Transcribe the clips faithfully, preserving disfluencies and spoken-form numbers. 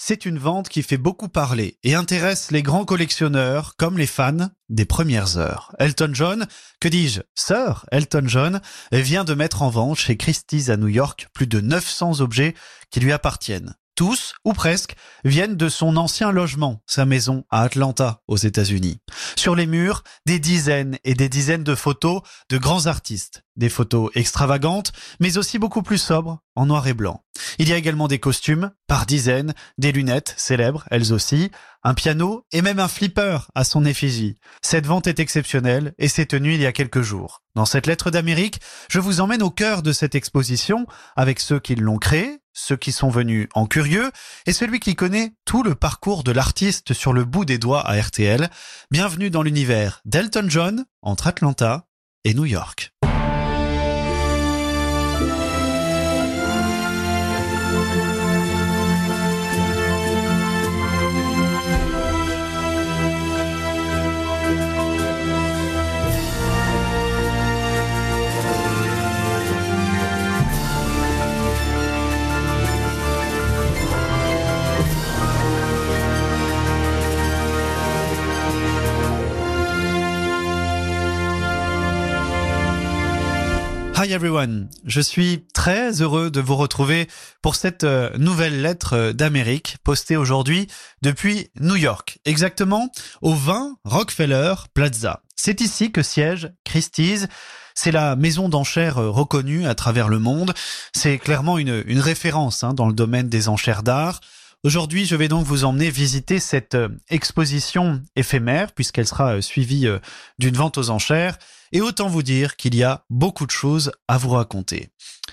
c'est une vente qui fait beaucoup parler et intéresse les grands collectionneurs comme les fans des premières heures. Elton John, que dis-je, Sir Elton John, vient de mettre en vente chez Christie's à New York plus de neuf cents objets qui lui appartiennent. Tous, ou presque, viennent de son ancien logement, sa maison à Atlanta, aux États-Unis. Sur les murs, des dizaines et des dizaines de photos de grands artistes. Des photos extravagantes, mais aussi beaucoup plus sobres, en noir et blanc. Il y a également des costumes, par dizaines, des lunettes, célèbres, elles aussi, un piano et même un flipper à son effigie. Cette vente est exceptionnelle et s'est tenue il y a quelques jours. Dans cette lettre d'Amérique, je vous emmène au cœur de cette exposition avec ceux qui l'ont créée, ceux qui sont venus en curieux et celui qui connaît tout le parcours de l'artiste sur le bout des doigts à R T L. Bienvenue dans l'univers d'Elton John entre Atlanta et New York. Hi everyone, je suis très heureux de vous retrouver pour cette nouvelle lettre d'Amérique postée aujourd'hui depuis New York, exactement au vingt Rockefeller Plaza. C'est ici que siège Christie's. C'est la maison d'enchères reconnue à travers le monde. C'est clairement une, une référence hein, dans le domaine des enchères d'art. Aujourd'hui, je vais donc vous emmener visiter cette exposition éphémère puisqu'elle sera suivie d'une vente aux enchères. Et autant vous dire qu'il y a beaucoup de choses à vous raconter.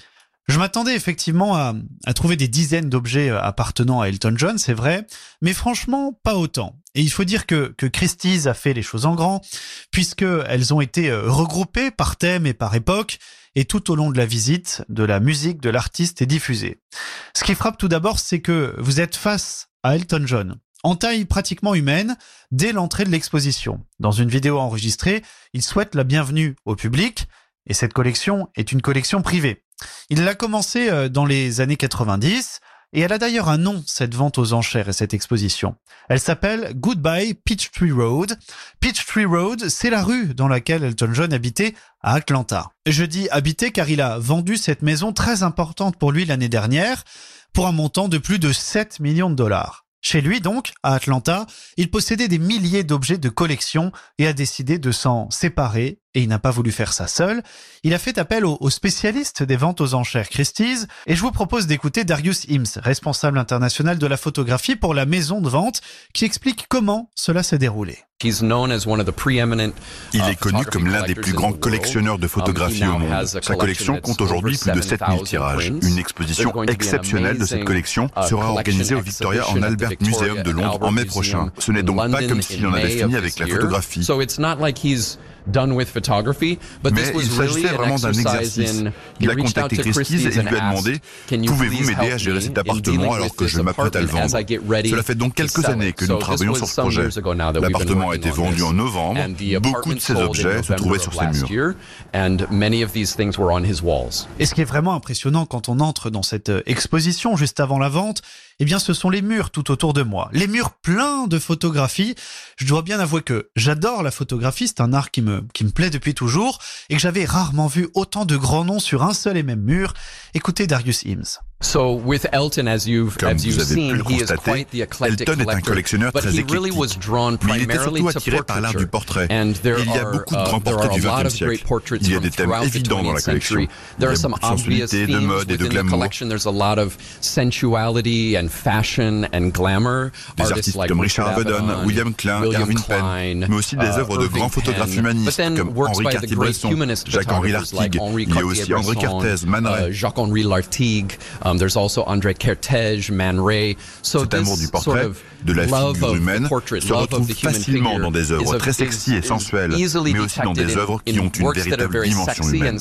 Je m'attendais effectivement à, à trouver des dizaines d'objets appartenant à Elton John, c'est vrai, mais franchement, pas autant. Et il faut dire que, que Christie's a fait les choses en grand, puisqu'elles ont été regroupées par thème et par époque, et tout au long de la visite, de la musique de l'artiste est diffusée. Ce qui frappe tout d'abord, c'est que vous êtes face à Elton John, en taille pratiquement humaine, dès l'entrée de l'exposition. Dans une vidéo enregistrée, il souhaite la bienvenue au public, et cette collection est une collection privée. Il l'a commencé dans les années quatre-vingt-dix, et elle a d'ailleurs un nom, cette vente aux enchères et cette exposition. Elle s'appelle Goodbye Peachtree Road. Peachtree Road, c'est la rue dans laquelle Elton John habitait à Atlanta. Je dis habitait car il a vendu cette maison très importante pour lui l'année dernière, pour un montant de plus de sept millions de dollars. Chez lui donc, à Atlanta, il possédait des milliers d'objets de collection et a décidé de s'en séparer, et il n'a pas voulu faire ça seul. Il a fait appel aux, aux spécialistes des ventes aux enchères Christie's, et je vous propose d'écouter Darius Ims, responsable international de la photographie pour la maison de vente, qui explique comment cela s'est déroulé. Il est connu comme l'un des plus grands collectionneurs de photographie au monde. Sa collection compte aujourd'hui plus de sept mille tirages. Une exposition exceptionnelle de cette collection sera organisée au Victoria and Albert Museum de Londres en mai prochain. Ce n'est donc pas comme s'il en avait fini avec la photographie. Mais il s'agissait vraiment d'un exercice. Il a contacté Christie's et il lui a demandé « Pouvez-vous m'aider à gérer cet appartement alors que je m'apprête à le vendre ?» Cela fait donc quelques années que nous travaillons sur ce projet. L'appartement a été vendu en novembre. Beaucoup de ces objets se trouvaient sur ses murs. Et ce qui est vraiment impressionnant quand on entre dans cette exposition juste avant la vente, eh bien ce sont les murs tout autour de moi. Les murs pleins de photographies. Je dois bien avouer que j'adore la photographie, c'est un art qui me, qui me plaît depuis toujours et que j'avais rarement vu autant de grands noms sur un seul et même mur. Écoutez Darius Ims. Comme vous avez pu le constater, Elton est un collectionneur très éclectique, mais il était surtout attiré par l'art du portrait. Et il y a beaucoup de grands portraits du vingtième siècle. Il y a des thèmes évidents dans la collection. Il y a beaucoup de sensualité, de mode et de glamour. Des artistes comme Richard Avedon, William Klein, Irving Penn, mais aussi des œuvres de grands photographes humanistes comme Henri Cartier-Bresson, Jacques-Henri Lartigue. Il y a aussi André Kertész, Man Ray. Jacques-Henri Lartigue. Um, there's also André Kertész, Man Ray. So Cet amour du portrait, de la figure humaine, se retrouve facilement dans des œuvres très sexy et sensuelles, mais aussi dans des œuvres qui ont une véritable dimension humaine.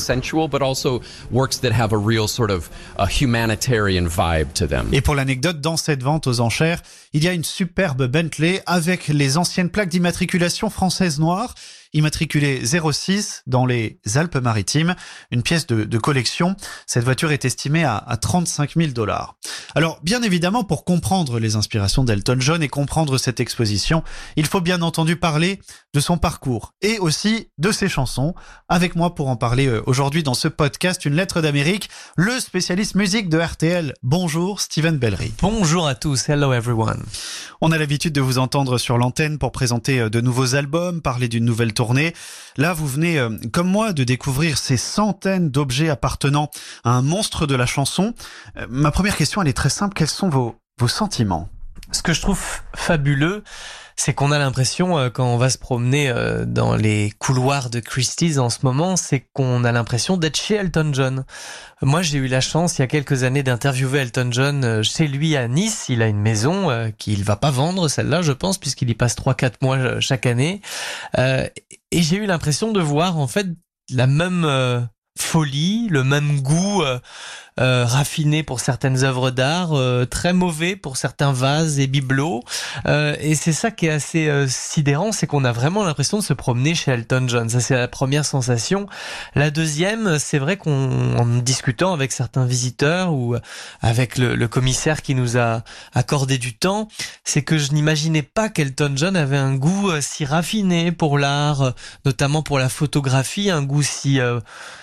Et pour l'anecdote, dans cette vente aux enchères, il y a une superbe Bentley avec les anciennes plaques d'immatriculation françaises noires. immatriculée zéro six dans les Alpes-Maritimes, une pièce de, de collection. Cette voiture est estimée à, à trente-cinq mille dollars. Alors, bien évidemment, pour comprendre les inspirations d'Elton John et comprendre cette exposition, il faut bien entendu parler de son parcours et aussi de ses chansons. Avec moi pour en parler aujourd'hui dans ce podcast, une lettre d'Amérique, le spécialiste musique de R T L. Bonjour, Steven Bellery. Bonjour à tous, hello everyone. On a l'habitude de vous entendre sur l'antenne pour présenter de nouveaux albums, parler d'une nouvelle tournée. Là, vous venez, comme moi, de découvrir ces centaines d'objets appartenant à un monstre de la chanson. Ma première question, elle est très simple. Quels sont vos, vos sentiments ? Ce que je trouve fabuleux, c'est qu'on a l'impression, quand on va se promener dans les couloirs de Christie's en ce moment, c'est qu'on a l'impression d'être chez Elton John. Moi, j'ai eu la chance, il y a quelques années, d'interviewer Elton John chez lui à Nice. Il a une maison qu'il va pas vendre, celle-là, je pense, puisqu'il y passe trois quatre mois chaque année. Et j'ai eu l'impression de voir, en fait, la même folie, le même goût euh, euh, raffiné pour certaines œuvres d'art, euh, très mauvais pour certains vases et bibelots. Euh, et c'est ça qui est assez euh, sidérant, c'est qu'on a vraiment l'impression de se promener chez Elton John. Ça, c'est la première sensation. La deuxième, c'est vrai qu'on, en discutant avec certains visiteurs ou avec le, le commissaire qui nous a accordé du temps, c'est que je n'imaginais pas qu'Elton John avait un goût euh, si raffiné pour l'art, euh, notamment pour la photographie, un goût si... Euh,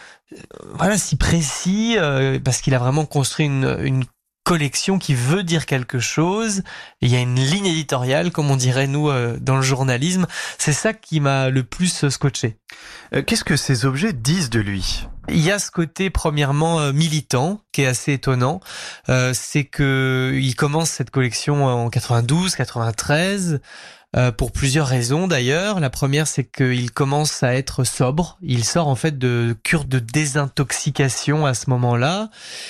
voilà, si précis, euh, parce qu'il a vraiment construit une, une collection qui veut dire quelque chose. Et il y a une ligne éditoriale, comme on dirait nous euh, dans le journalisme. C'est ça qui m'a le plus scotché. Euh, qu'est-ce que ces objets disent de lui ? Il y a ce côté premièrement euh, militant qui est assez étonnant. Euh, c'est que il commence cette collection en quatre-vingt-douze, quatre-vingt-treize. Euh, pour plusieurs raisons d'ailleurs. La première, c'est qu'il commence à être sobre. Il sort en fait de cure de désintoxication à ce moment-là.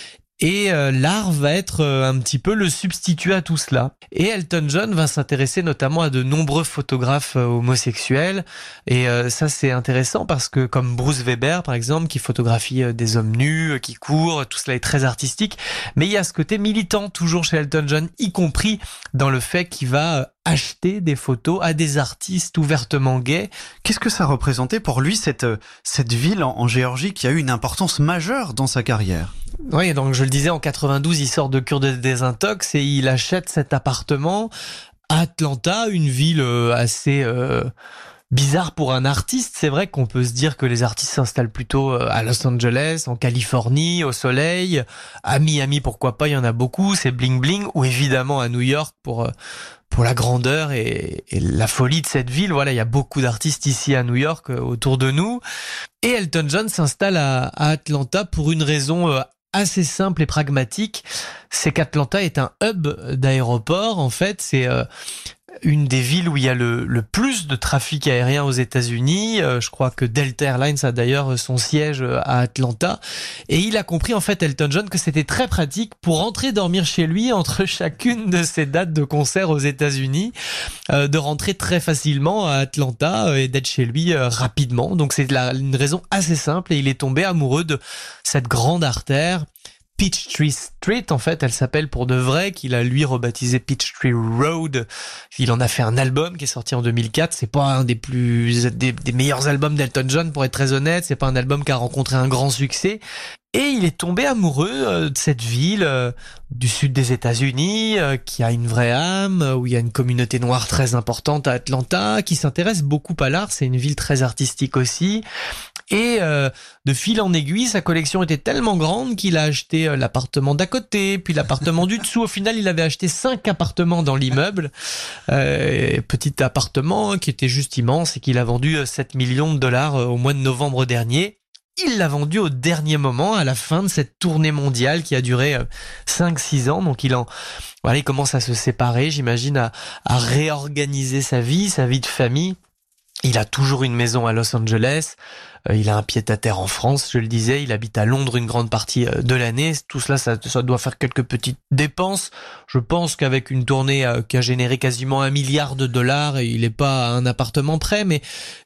Et euh, l'art va être euh, un petit peu le substitut à tout cela. Et Elton John va s'intéresser notamment à de nombreux photographes euh, homosexuels. Et euh, ça, c'est intéressant parce que comme Bruce Weber, par exemple, qui photographie euh, des hommes nus, euh, qui courent, tout cela est très artistique. Mais il y a ce côté militant toujours chez Elton John, y compris dans le fait qu'il va euh, acheter des photos à des artistes ouvertement gays. Qu'est-ce que ça représentait pour lui, cette, cette ville en, en Géorgie qui a eu une importance majeure dans sa carrière ? Oui, donc je le disais, en quatre-vingt-douze, il sort de cure de désintox et il achète cet appartement à Atlanta, une ville assez euh, bizarre pour un artiste. C'est vrai qu'on peut se dire que les artistes s'installent plutôt à Los Angeles, en Californie, au soleil, à Miami, pourquoi pas, il y en a beaucoup, c'est bling bling, ou évidemment à New York pour... pour la grandeur et, et la folie de cette ville. Voilà, il y a beaucoup d'artistes ici à New York euh, autour de nous. Et Elton John s'installe à, à Atlanta pour une raison euh, assez simple et pragmatique. C'est qu'Atlanta est un hub d'aéroport. En fait, c'est euh, une des villes où il y a le, le plus de trafic aérien aux États-Unis. Euh, je crois que Delta Airlines a d'ailleurs son siège à Atlanta. Et il a compris, en fait, Elton John, que c'était très pratique pour rentrer dormir chez lui entre chacune de ses dates de concert aux États-Unis, euh, de rentrer très facilement à Atlanta euh, et d'être chez lui euh, rapidement. Donc c'est la, une raison assez simple et il est tombé amoureux de cette grande artère. Peachtree Street, en fait, elle s'appelle pour de vrai, qu'il a lui rebaptisé Peachtree Road. Il en a fait un album qui est sorti en deux mille quatre. C'est pas un des plus, des, des meilleurs albums d'Elton John, pour être très honnête. C'est pas un album qui a rencontré un grand succès. Et il est tombé amoureux euh, de cette ville euh, du sud des États-Unis, euh, qui a une vraie âme, euh, où il y a une communauté noire très importante à Atlanta, qui s'intéresse beaucoup à l'art. C'est une ville très artistique aussi. Et euh, de fil en aiguille, sa collection était tellement grande qu'il a acheté euh, l'appartement d'à côté, puis l'appartement du dessous. Au final, il avait acheté cinq appartements dans l'immeuble. Euh, petit appartement qui était juste immense et qu'il a vendu euh, sept millions de dollars euh, au mois de novembre dernier. Il l'a vendu au dernier moment, à la fin de cette tournée mondiale qui a duré cinq six ans. Donc il en, voilà, il commence à se séparer, j'imagine, à, à réorganiser sa vie, sa vie de famille. Il a toujours une maison à Los Angeles. Il a un pied-à-terre en France, je le disais. Il habite à Londres une grande partie de l'année. Tout cela, ça, ça doit faire quelques petites dépenses. Je pense qu'avec une tournée qui a généré quasiment un milliard de dollars, il n'est pas à un appartement près, mais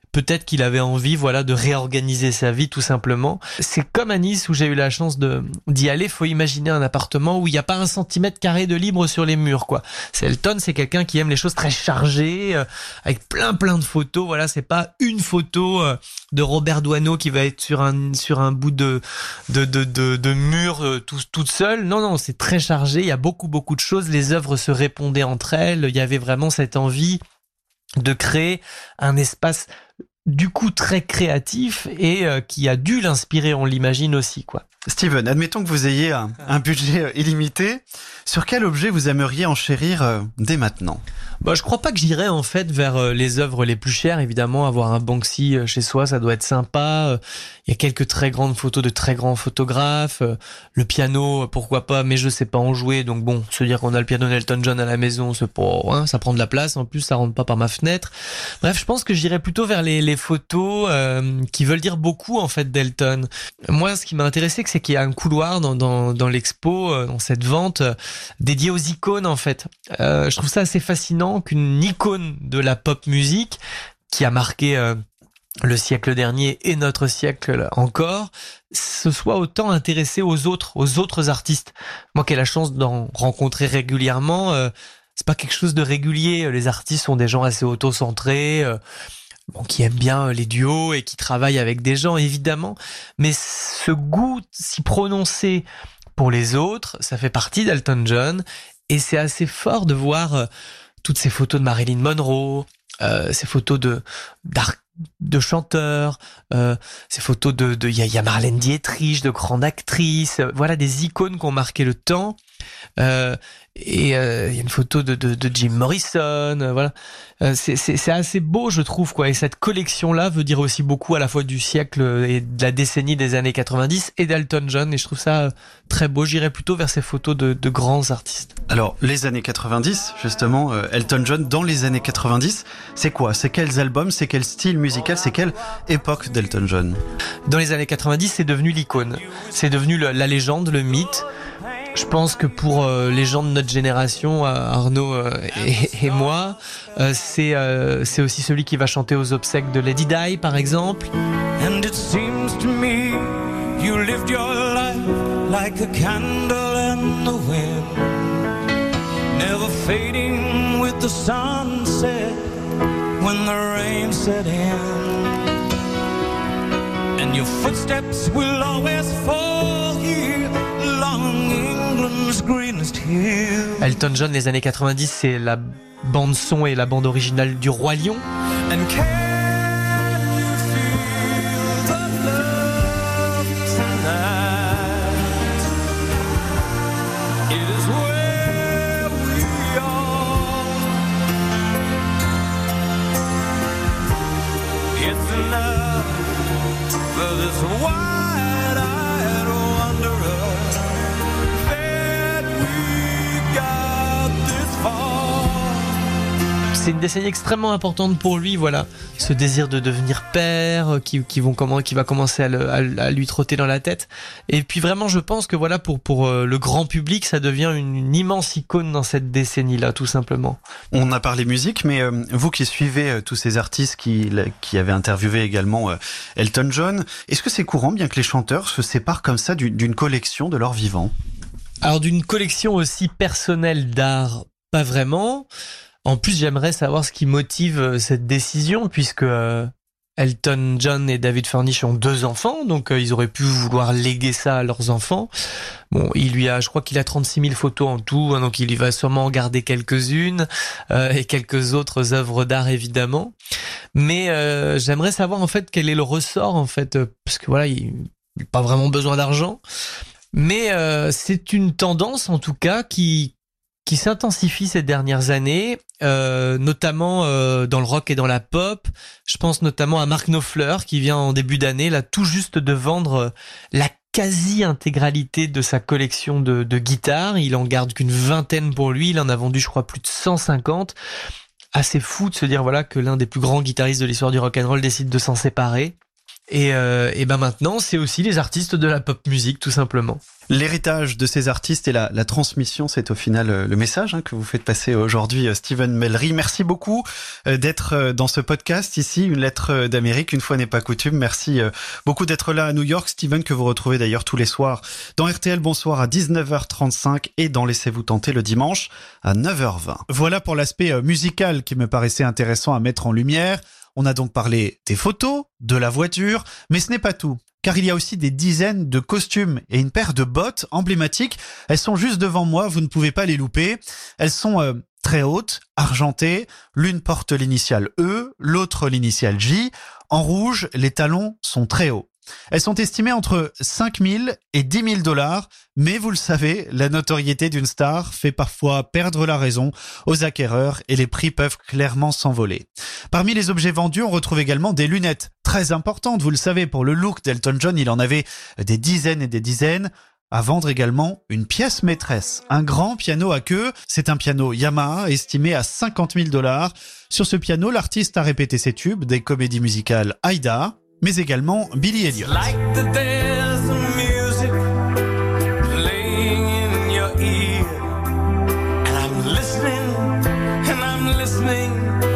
peut-être qu'il avait envie, voilà, de réorganiser sa vie tout simplement. C'est comme à Nice où j'ai eu la chance de d'y aller. Faut imaginer un appartement où il n'y a pas un centimètre carré de libre sur les murs, quoi. C'est Elton, c'est quelqu'un qui aime les choses très chargées, euh, avec plein plein de photos. Voilà, c'est pas une photo euh, de Robert Doisneau qui va être sur un sur un bout de de de de, de mur euh, tout, toute seule. Non non, c'est très chargé. Il y a beaucoup beaucoup de choses. Les œuvres se répondaient entre elles. Il y avait vraiment cette envie de créer un espace du coup très créatif et euh, qui a dû l'inspirer, on l'imagine aussi, quoi. Steven, admettons que vous ayez un, un budget illimité. Sur quel objet vous aimeriez enchérir euh, dès maintenant ? Bah, je crois pas que j'irais en fait vers euh, les œuvres les plus chères. Évidemment, avoir un Banksy euh, chez soi, ça doit être sympa. Euh, il y a quelques très grandes photos de très grands photographes. Euh, le piano, pourquoi pas, mais je sais pas en jouer. Donc bon, se dire qu'on a le piano d'Elton John à la maison, c'est pas, hein, ça prend de la place. En plus, ça rentre pas par ma fenêtre. Bref, je pense que j'irais plutôt vers les, les photos euh, qui veulent dire beaucoup en fait d'Elton. Moi, ce qui m'a intéressé, c'est qu'il y a un couloir dans, dans, dans l'expo, euh, dans cette vente, euh, dédié aux icônes en fait. Euh, je trouve ça assez fascinant qu'une icône de la pop musique qui a marqué euh, le siècle dernier et notre siècle encore, se soit autant intéressé aux autres, aux autres artistes. Moi qui ai la chance d'en rencontrer régulièrement, euh, c'est pas quelque chose de régulier. Les artistes sont des gens assez auto-centrés, euh, bon, qui aiment bien les duos et qui travaillent avec des gens, évidemment. Mais ce goût si prononcé pour les autres, ça fait partie d'Elton John. Et c'est assez fort de voir euh, toutes ces photos de Marilyn Monroe, euh, ces photos de d'art, de chanteurs, euh, ces photos de de il y a, y a Marlène Dietrich, de grandes actrices, euh, voilà des icônes qui ont marqué le temps. Euh, et il euh, y a une photo de, de, de Jim Morrison, euh, voilà. Euh, c'est, c'est, c'est assez beau, je trouve, quoi. Et cette collection-là veut dire aussi beaucoup à la fois du siècle et de la décennie des années quatre-vingt-dix et d'Elton John. Et je trouve ça très beau. J'irais plutôt vers ces photos de, de grands artistes. Alors, les années quatre-vingt-dix, justement, euh, Elton John, dans les années quatre-vingt-dix, c'est quoi ? C'est quels albums ? C'est quel style musical ? C'est quelle époque d'Elton John ? Dans les années quatre-vingt-dix, c'est devenu l'icône. C'est devenu le, la légende, le mythe. Je pense que pour euh, les gens de notre génération, euh, Arnaud euh, et, et moi, euh, c'est euh, c'est aussi celui qui va chanter aux obsèques de Lady Di, par exemple. And it seems to me you lived your life like a candle in the wind, never fading with the sunset when the rain set in, and your footsteps will always fall here along England's greenest hill. Elton John, les années quatre-vingt-dix, c'est la bande son et la bande originale du Roi Lion. And can you feel the love tonight? It is where we are. It's enough for this wide-eyed wanderer that we got this far. C'est une décennie extrêmement importante pour lui, voilà, ce désir de devenir père qui, qui, vont comment, qui va commencer à, le, à, à lui trotter dans la tête. Et puis vraiment, je pense que voilà, pour, pour le grand public, ça devient une, une immense icône dans cette décennie-là, tout simplement. On a parlé musique, mais euh, vous qui suivez euh, tous ces artistes qui, qui avaient interviewé également euh, Elton John, est-ce que c'est courant, bien que les chanteurs se séparent comme ça d'une, d'une collection de leur vivant ? Alors d'une collection aussi personnelle d'art, pas vraiment. En plus, j'aimerais savoir ce qui motive cette décision, puisque euh, Elton John et David Furnish ont deux enfants, donc euh, ils auraient pu vouloir léguer ça à leurs enfants. Bon, il lui a, je crois qu'il a trente-six mille photos en tout, hein, donc il y va sûrement en garder quelques-unes euh, et quelques autres œuvres d'art évidemment. Mais euh, j'aimerais savoir en fait quel est le ressort en fait, euh, parce que voilà, il n'a pas vraiment besoin d'argent, mais euh, c'est une tendance en tout cas qui qui s'intensifie ces dernières années, euh, notamment euh, dans le rock et dans la pop. Je pense notamment à Mark Knopfler qui vient en début d'année là tout juste de vendre la quasi-intégralité de sa collection de, de guitares. Il en garde qu'une vingtaine pour lui. Il en a vendu, je crois, plus de cent cinquante. Assez fou de se dire voilà que l'un des plus grands guitaristes de l'histoire du rock'n'roll décide de s'en séparer. Et, euh, et ben maintenant, c'est aussi les artistes de la pop musique, tout simplement. L'héritage de ces artistes et la, la transmission, c'est au final le message hein, que vous faites passer aujourd'hui, Stephen Mellery. Merci beaucoup d'être dans ce podcast ici, une lettre d'Amérique, une fois n'est pas coutume. Merci beaucoup d'être là à New York, Stephen, que vous retrouvez d'ailleurs tous les soirs dans R T L Bonsoir à dix-neuf heures trente-cinq et dans Laissez-vous tenter le dimanche à neuf heures vingt. Voilà pour l'aspect musical qui me paraissait intéressant à mettre en lumière. On a donc parlé des photos, de la voiture, mais ce n'est pas tout. Car il y a aussi des dizaines de costumes et une paire de bottes emblématiques. Elles sont juste devant moi, vous ne pouvez pas les louper. Elles sont euh, très hautes, argentées. L'une porte l'initiale E, l'autre l'initiale J. En rouge, les talons sont très hauts. Elles sont estimées entre cinq mille et dix mille dollars, mais vous le savez, la notoriété d'une star fait parfois perdre la raison aux acquéreurs et les prix peuvent clairement s'envoler. Parmi les objets vendus, on retrouve également des lunettes très importantes, vous le savez, pour le look d'Elton John, il en avait des dizaines et des dizaines. À vendre également une pièce maîtresse, un grand piano à queue. C'est un piano Yamaha estimé à cinquante mille dollars. Sur ce piano, l'artiste a répété ses tubes des comédies musicales Aïda, mais également Billy Elliot. Like the dance music playing in your ear. And I'm listening, and I'm listening,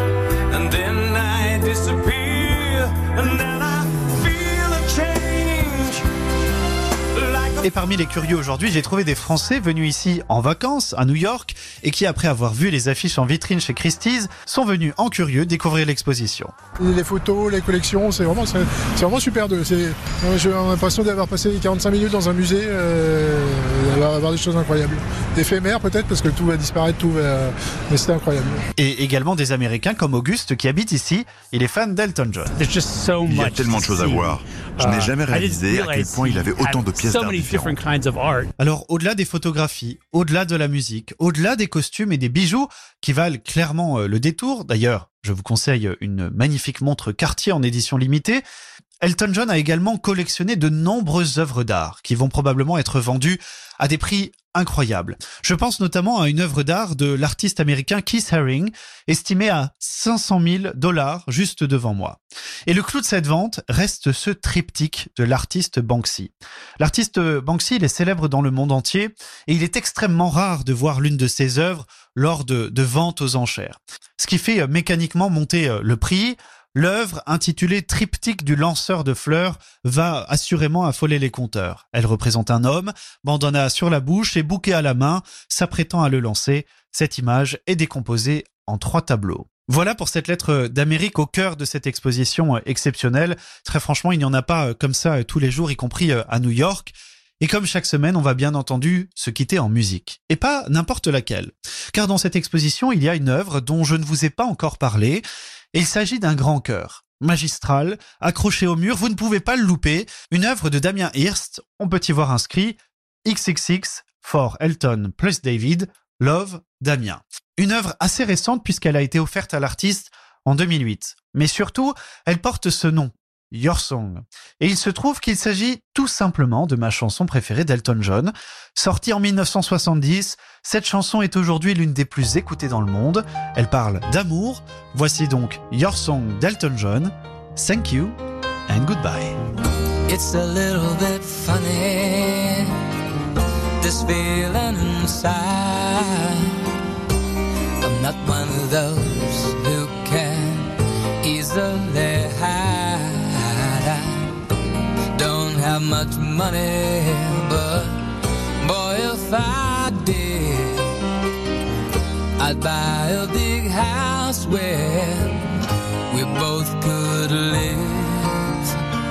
and then I disappear, and then I feel a change. Like a... Et parmi les curieux aujourd'hui, j'ai trouvé des Français venus ici en vacances à New York et qui, après avoir vu les affiches en vitrine chez Christie's, sont venus en curieux découvrir l'exposition. Les photos, les collections, c'est vraiment, c'est, c'est vraiment super. De, c'est, j'ai l'impression d'avoir passé quarante-cinq minutes dans un musée, euh, d'avoir des choses incroyables. D'éphémères peut-être, parce que tout va disparaître, tout va, mais c'était incroyable. Et également des Américains comme Auguste qui habite ici. Il est fan d'Elton John. Il y a tellement de choses à voir. Je n'ai jamais réalisé à quel point il avait autant de pièces d'art différentes. Alors, au-delà des photographies, au-delà de la musique, au-delà des costumes et des bijoux qui valent clairement le détour, d'ailleurs, je vous conseille une magnifique montre Cartier en édition limitée, Elton John a également collectionné de nombreuses œuvres d'art qui vont probablement être vendues à des prix incroyables. Je pense notamment à une œuvre d'art de l'artiste américain Keith Haring, estimée à cinq cent mille dollars juste devant moi. Et le clou de cette vente reste ce triptyque de l'artiste Banksy. L'artiste Banksy, il est célèbre dans le monde entier et il est extrêmement rare de voir l'une de ses œuvres lors de, de ventes aux enchères. Ce qui fait mécaniquement monter le prix. L'œuvre, intitulée Triptyque du lanceur de fleurs, va assurément affoler les compteurs. Elle représente un homme, bandana sur la bouche et bouquet à la main, s'apprêtant à le lancer. Cette image est décomposée en trois tableaux. Voilà pour cette lettre d'Amérique au cœur de cette exposition exceptionnelle. Très franchement, il n'y en a pas comme ça tous les jours, y compris à New York. Et comme chaque semaine, on va bien entendu se quitter en musique. Et pas n'importe laquelle. Car dans cette exposition, il y a une œuvre dont je ne vous ai pas encore parlé. Et il s'agit d'un grand chœur, magistral, accroché au mur, vous ne pouvez pas le louper. Une œuvre de Damien Hirst, on peut y voir inscrit X X X for Elton plus David, Love, Damien. Une œuvre assez récente puisqu'elle a été offerte à l'artiste en deux mille huit. Mais surtout, elle porte ce nom, Your Song. Et il se trouve qu'il s'agit tout simplement de ma chanson préférée d'Elton John. Sortie en mille neuf cent soixante-dix, cette chanson est aujourd'hui l'une des plus écoutées dans le monde. Elle parle d'amour. Voici donc Your Song d'Elton John. Thank you and goodbye. It's a little bit funny, this feeling inside. I'm not one of those who can easily hide. Don't have much money, but boy, if I did, I'd buy a big house where we both could live.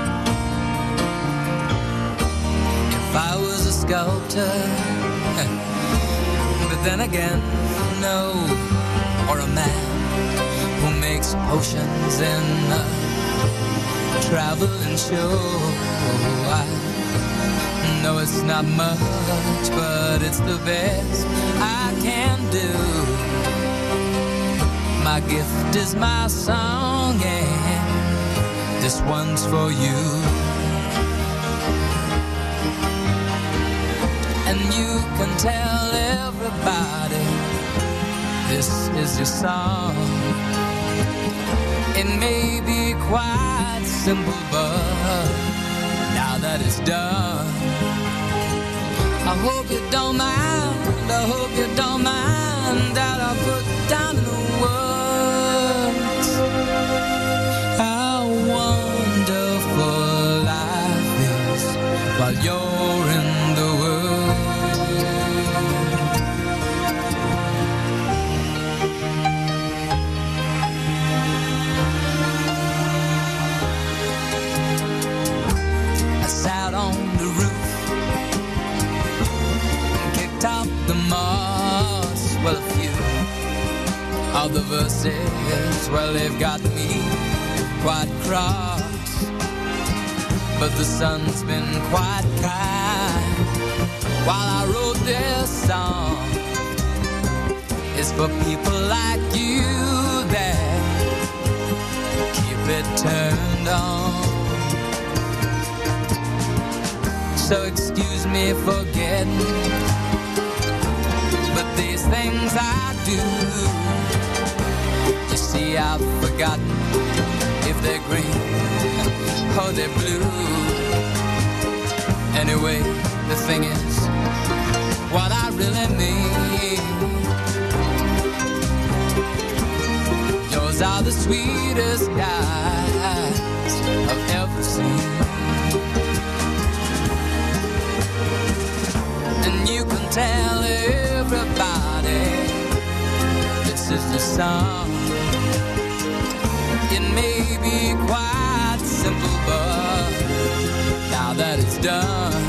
If I was a sculptor, but then again, no, or a man who makes potions in a traveling show. I know it's not much, but it's the best I can do. My gift is my song, and this one's for you. And you can tell everybody this is your song. It may be quite simple, but now that it's done, I hope you don't mind, I hope you don't mind that I put down in the words how wonderful life is while you're in the world. I sat on the roof and kicked out the moss. Well, a few of the verses, well, they've got me quite cross, but the sun's been quite kind while I wrote this song. It's for people like you that keep it turned on. So excuse me for getting, but these things I do, you see, I've forgotten if they're green or they're blue. Anyway, the thing is, what I really mean, yours are the sweetest eyes I've ever seen. And you can tell everybody this is the song. It may be quite simple, but now that it's done,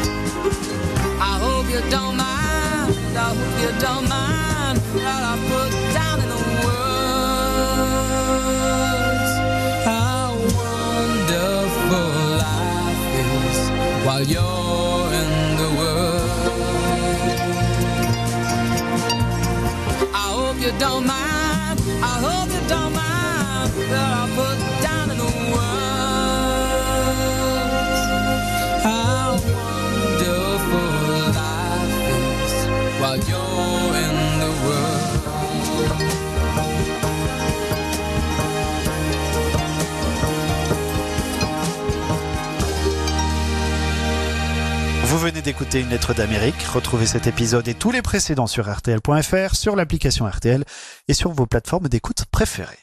I hope you don't mind, I hope you don't mind that I put down in the words how wonderful life is while you're in the world. I hope you don't mind, I hope you don't mind that I put down in the words how wonderful life is while you're in the world. Vous venez d'écouter Une lettre d'Amérique. Retrouvez cet épisode et tous les précédents sur R T L point F R, sur l'application R T L et sur vos plateformes d'écoute préférées.